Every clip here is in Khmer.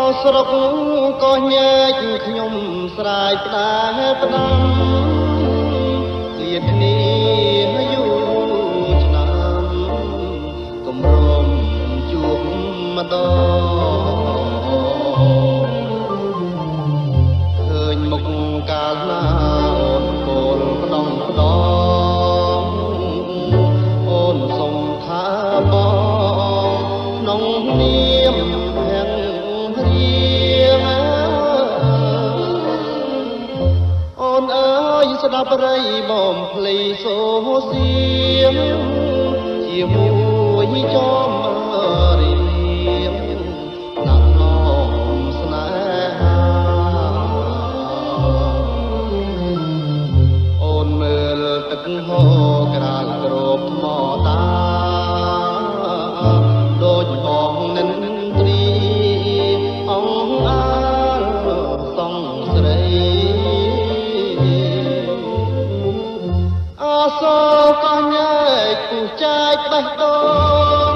ស្រុកក៏ញែកខ្ញុំស្រែកផ្ដែផ្ដាំលៀនគ្នាយូរឆ្នាំគំរំជួបម្ដងឃើញមុខកាលណាអូនគោលផ្ដងផ្ដងអូនសុំថាបងក្នុងនាមស្ដាប់រៃបំភ្លៃសូសៀងជាមួយចំរៀងណាត់នំស្នេហាអូនមើលទឹកហូរក្រាលក្របថ្មតាដូចបងនិនត្រីអង្អាលសងស្រីសក៏ញែកពុះចែកបេះដូង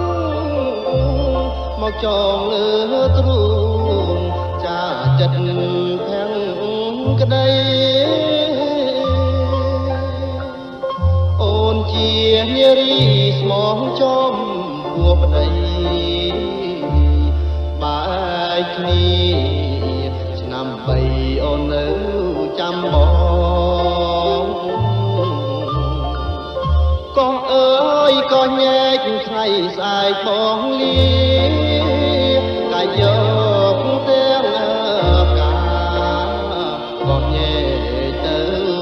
មកចងលើទ្រូងចាចិត្តភាំងក្ដីអូនជានារីស្មងចំពួរប្ដីបែកគ្នាឆ្នាំ3អូននៅចាំបងក៏អើយក៏ញែកថ្ងៃស្អែកបងលាកាយយកទាំងកាក៏ញែកទៅ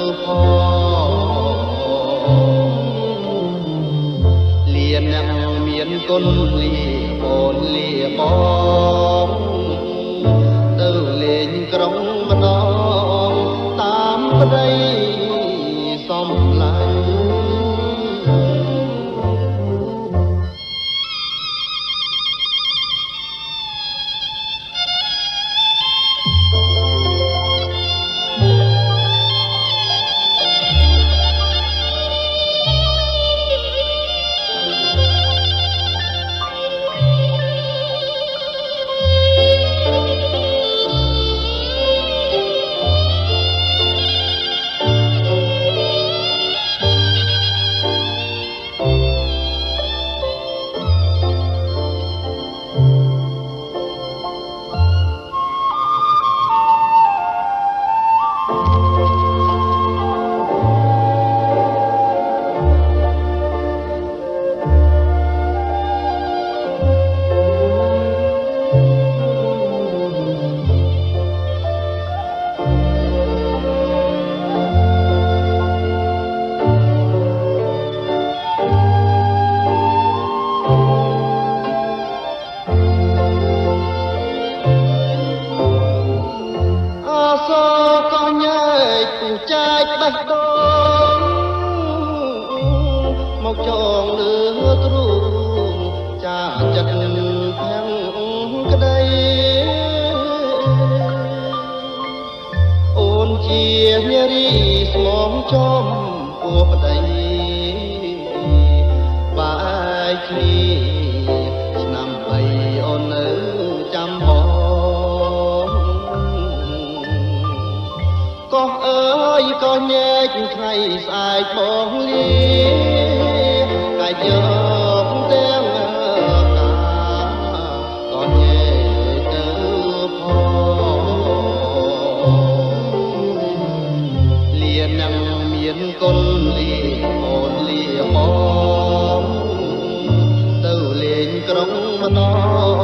ផងលៀនអ្នកមានគុណលាអូនលាបងទៅលេងក្រុងម្ដងតាមប្ដីសំឡាញ់ចែកបេះដូងមកចងលើទ្រូងចាចិត្តភាំងក្ដីអូនជានារីស្មងចំពួរប្ដីបែកគ្នាឆ្នាំ3អូននៅចាំបងក៏អើយក៏ញែកថ្ងៃស្អែកបងលាកាយយកទាំងកាក៏ញែកទៅផងលៀននឹងមានគុណលាអូនលាបងទៅលេងក្រុងម្ដង